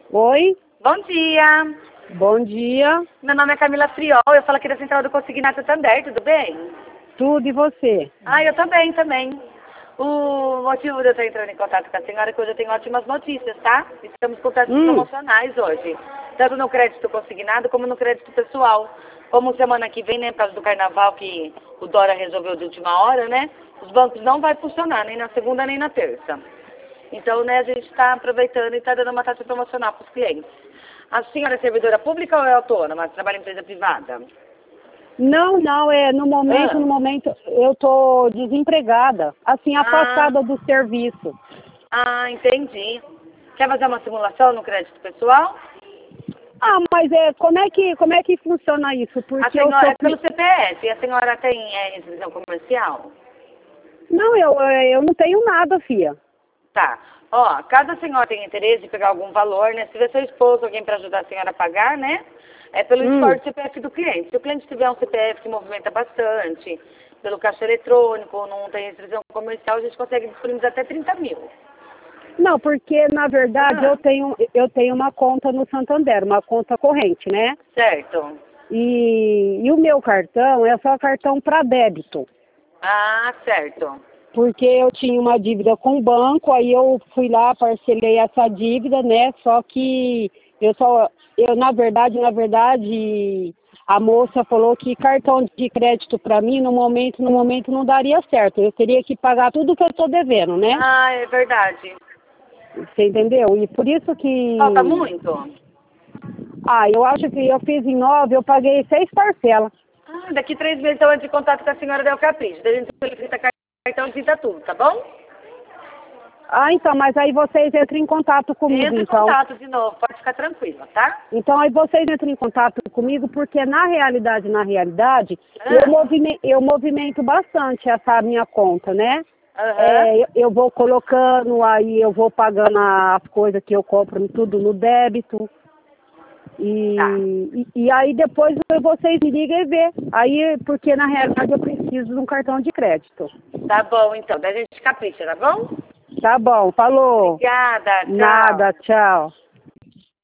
Oi, Bom dia. bom dia. Meu nome é Camila Friol. Eu falo aqui da Central do Consignato Santander, tudo bem? Tudo e você? Eu tô bem também. O motivo de eu estar entrando em contato com a senhora é que hoje eu tenho ótimas notícias, tá? Estamos com testes promocionais hoje. Tanto no crédito consignado como no crédito pessoal. Como semana que vem, né, por causa do carnaval que o Dória resolveu de última hora, né? Os bancos não vai funcionar, nem na segunda nem na terça. Então, né, a gente está aproveitando e está dando uma taxa promocional para os clientes. A senhora é servidora pública ou é autônoma? Trabalha em empresa privada? Não, no momento eu tô desempregada, assim, afastada do serviço. Entendi. Quer fazer uma simulação no crédito pessoal? Mas como é que funciona isso? A Porque eu senhora sou... é pelo CPF. A senhora tem restrição comercial? Não, eu não tenho nada, filha. Tá. Ó, caso a senhora tenha interesse em pegar algum valor, né? Se tiver seu esposo, alguém para ajudar a senhora a pagar, né? É pelo score do CPF do cliente. Se o cliente tiver um CPF que movimenta bastante, pelo caixa eletrônico, não tem restrição comercial, a gente consegue disponibilizar até 30 mil. Não, porque na verdade eu tenho uma conta no Santander, uma conta corrente, né? Certo. E o meu cartão é só cartão para débito. Certo. Porque eu tinha uma dívida com o banco, aí eu fui lá, parcelei essa dívida, né? Só que na verdade, a moça falou que cartão de crédito para mim, no momento não daria certo. Eu teria que pagar tudo que eu estou devendo, né? É verdade. Você entendeu? E por isso que... Falta muito? Eu acho que eu fiz em 9, eu paguei 6 parcelas. Daqui 3 meses eu entro em contato com a senhora Del Capricho. Daí a gente solicita cartão e cita tudo, tá bom? Então, mas aí vocês entram em contato comigo, Entra em então. contato de novo, pode ficar tranquila, tá? Então, aí vocês entram em contato comigo, porque na realidade, eu movimento bastante essa minha conta, né? Eu vou colocando, aí eu vou pagando as coisas que eu compro tudo no débito. E aí depois vocês me ligam e vê. Aí, porque na realidade eu preciso de um cartão de crédito. Tá bom, então. Daí a gente capricha, tá bom? Tá bom, falou. Obrigada, tchau. Nada, tchau.